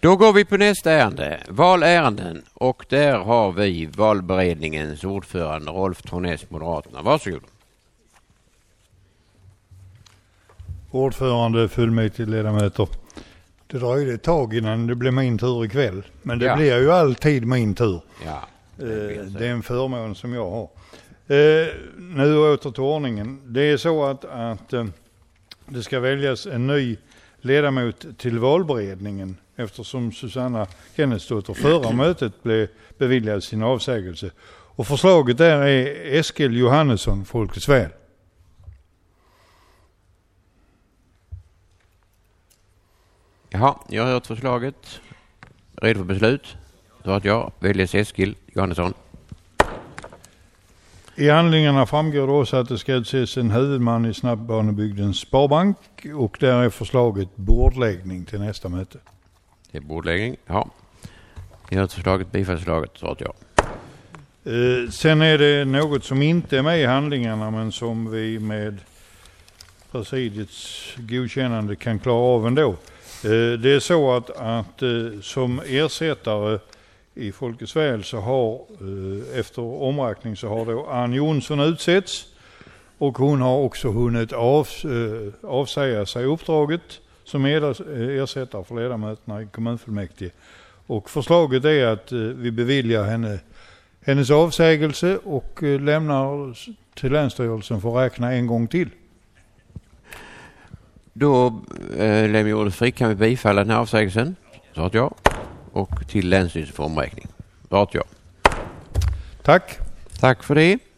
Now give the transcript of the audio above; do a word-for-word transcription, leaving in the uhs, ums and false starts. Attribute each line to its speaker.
Speaker 1: Då går vi på nästa ärende, valärenden, och där har vi valberedningens ordförande Rolf Tornäs, Moderaterna. Varsågod.
Speaker 2: Ordförande, fullmäktigeledamöter. Det dröjde ett tag innan det blev min tur ikväll, men det
Speaker 1: Ja.
Speaker 2: blir ju alltid min tur.
Speaker 1: Ja,
Speaker 2: det,
Speaker 1: det,
Speaker 2: det är en förmån som jag har. Eh, nu åter till ordningen. Det är så att, att eh, det ska väljas en ny ledamot till valberedningen eftersom Susanna Kennetsdotter förra mötet blev beviljad sin avsägelse. Och förslaget där är Eskil Johannesson, Folkets väl.
Speaker 1: Jaha, jag har hört förslaget. Redo för beslut? Så att jag väljer Eskil Johannesson.
Speaker 2: I handlingarna framgår det också att det ska utses en huvudman i Snabbbanebygdens Sparbank och där är förslaget bordläggning till nästa möte.
Speaker 1: Det är bordläggning, ja. Jag har hört förslaget, bifallsförslaget, så att jag.
Speaker 2: Eh, sen är det något som inte är med i handlingarna men som vi med presidiets godkännande kan klara av ändå. Eh, det är så att, att eh, som ersättare i Folkets väl så har eh, efter omräkning så har då Ann Jonsson utsetts och hon har också hunnit av, eh, avsäga sig uppdraget som ersättare för ledamöterna i kommunfullmäktige. Och förslaget är att eh, vi beviljar henne hennes avsägelse och eh, lämnar till Länsstyrelsen för att räkna en gång till.
Speaker 1: Då eh, lämnar jag ordet fri. Kan vi bifalla den här avsägelsen? Så att jag. Och till Länsstyrelsen för omräkning. Så att jag.
Speaker 2: Tack.
Speaker 1: Tack för det.